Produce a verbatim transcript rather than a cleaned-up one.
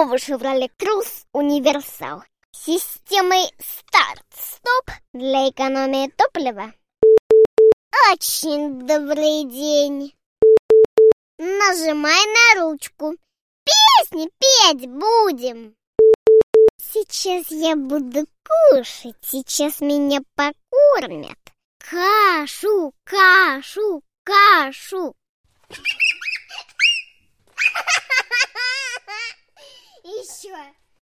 новый Chevrolet Cruze универсал с системой старт-стоп для экономии топлива. Очень добрый день. Нажимай на ручку. Песни петь будем. Сейчас я буду кушать. Сейчас меня покормят. Кашу, кашу, кашу. Еще.